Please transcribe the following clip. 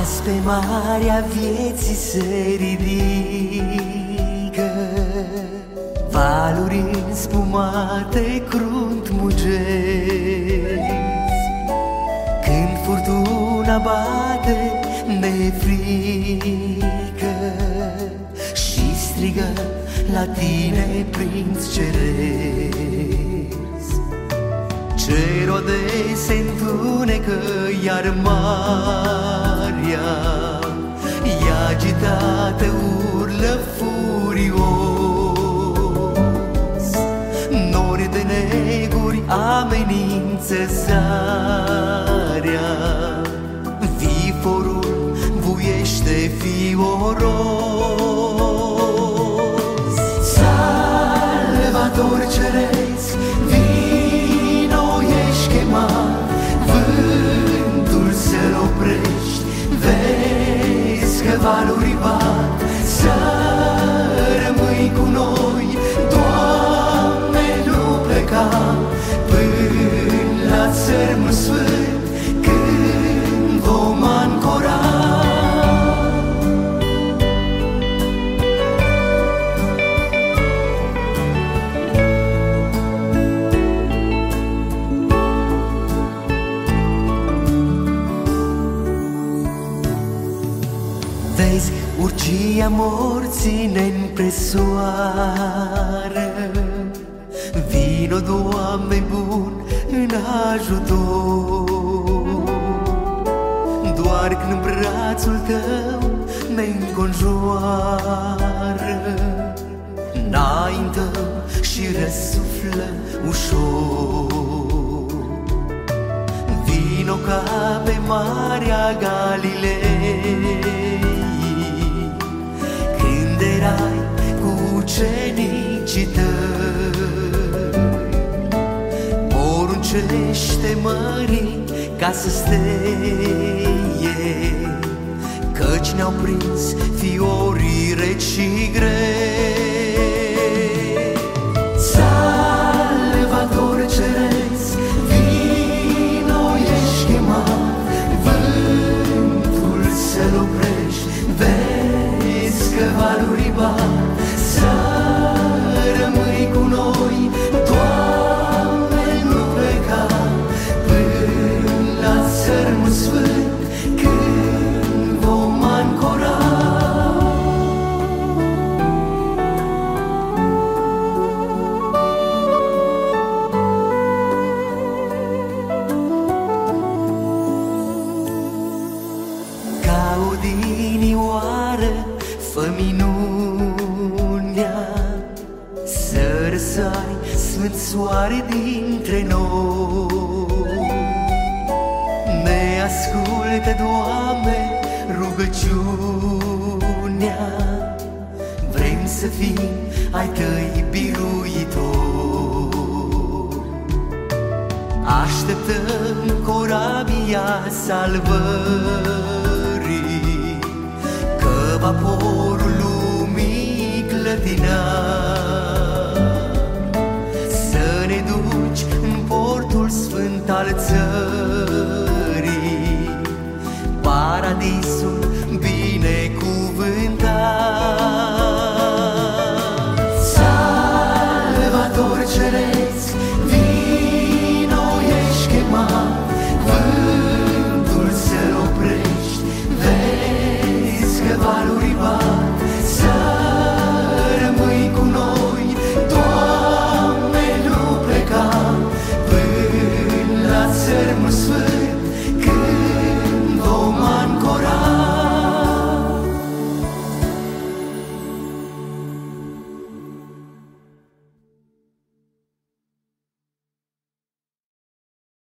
Azi pe marea vieții se ridică, valuri înspumate crunt mugesc. Când furtuna bate ne frică și strigă la tine, prinț ceresc. Cerul se întunecă, iar marea e agitată, urlă furios. Nori de neguri amenință zarea, viforul vuiește fioros. Salvator ceresc, vino, ești chemat, vântul să-l oprești, vezi că valuri bat. Să rămâi cu noi, Doamne, nu pleca până la țărmul sfânt, când vom ancora. Vezi, urgia morții ne-mpresoară, vino, Doamne bun, în ajutor. Doar când brațul Tău ne-nconjoară, înaintăm și răsuflăm ușor. Vino ca pe Marea Galilei, când erai cu ucenicii Tăi. Poruncește mării ca să steie, căci ne-au prins fiorii reci și grei. Salvator ceresc, vino, ești chemat, vântul să-l oprești, vezi că valuri bat. Să rămâi cu noi, Doamne, nu pleca până la țărmul sfânt, când vom ancora. Ca odinioară fă minunea, să răsari sfânt soare dintre noi. Ne ascultă, Doamne, rugăciunea, vrem să fim ai Tăi biruitori. Așteptăm corabia salvării, că vaporul lumii clătina. Să ne duci în portul sfânt al țării, paradisul binecuvântat. Salvator ceresc, vino, ești chemat, vântul să-l oprești, vezi că valuri bat. Să rămâi cu noi, Doamne, nu pleca până la țărmul sfânt,